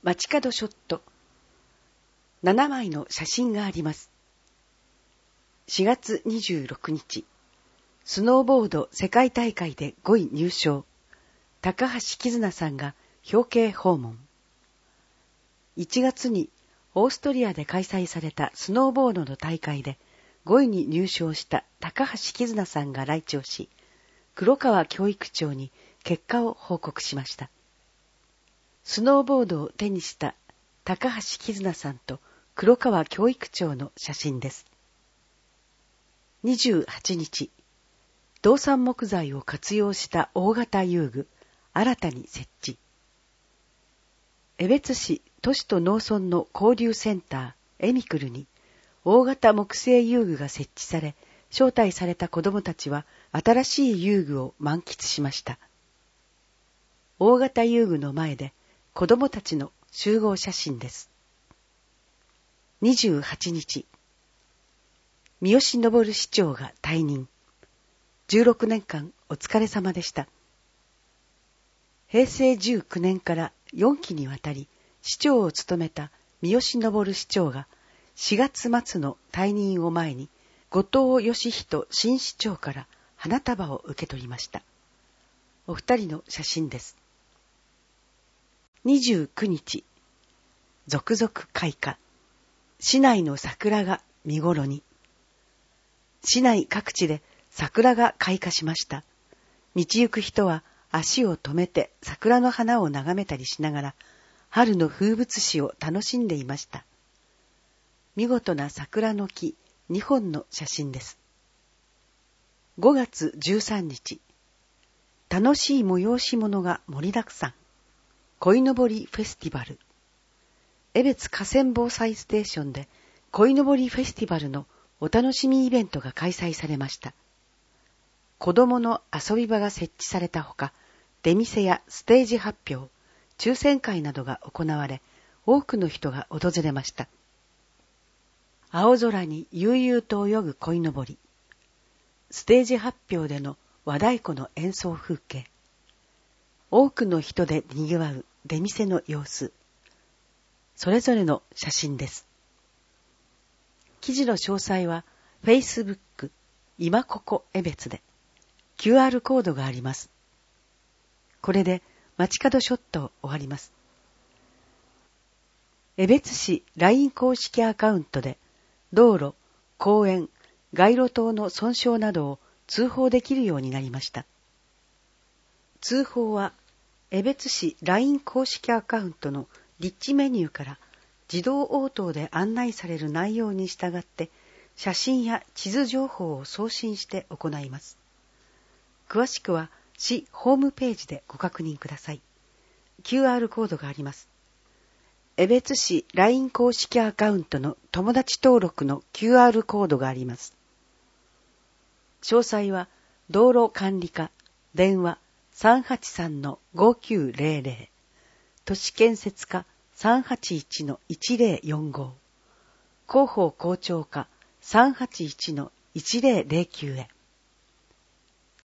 街角ショット。7枚の写真があります。4月26日、スノーボード世界大会で5位入賞。高橋きずなさんが表敬訪問。1月にオーストリアで開催されたスノーボードの大会で5位に入賞した高橋きずなさんが来庁し、黒川教育長に結果を報告しました。スノーボードを手にした高橋きずなさんと黒川教育長の写真です。28日、動産木材を活用した大型遊具、新たに設置。江別市都市と農村の交流センター、エミクルに、大型木製遊具が設置され、招待された子どもたちは新しい遊具を満喫しました。大型遊具の前で子どもたちの集合写真です。28日、三好昇市長が退任。16年間お疲れ様でした。平成19年から4期にわたり市長を務めた三好昇市長が4月末の退任を前に後藤義人新市長から花束を受け取りました。お二人の写真です。29日、続々開花。市内の桜が見頃に。市内各地で桜が開花しました。道行く人は足を止めて桜の花を眺めたりしながら春の風物詩を楽しんでいました。見事な桜の木2本の写真です。5月13日、楽しい催し物が盛りだくさん。鯉のぼりフェスティバル。江別河川防災ステーションで鯉のぼりフェスティバルのお楽しみイベントが開催されました。子供の遊び場が設置されたほか、出店やステージ発表、抽選会などが行われ、多くの人が訪れました。青空に悠々と泳ぐ鯉のぼり。ステージ発表での和太鼓の演奏風景。多くの人で賑わう出店の様子。それぞれの写真です。記事の詳細は Facebook 今ここ江別で QR コードがあります。これで街角ショットを終わります。江別市 LINE 公式アカウントで道路、公園、街路灯の損傷などを通報できるようになりました。通報は江別市 LINE 公式アカウントのリッチメニューから自動応答で案内される内容に従って写真や地図情報を送信して行います。詳しくは市ホームページでご確認ください。QR コードがあります。江別市 LINE 公式アカウントの友達登録の QR コードがあります。詳細は道路管理課電話 383-5900 都市建設課 381-1045 広報校長課 381-1009 へ。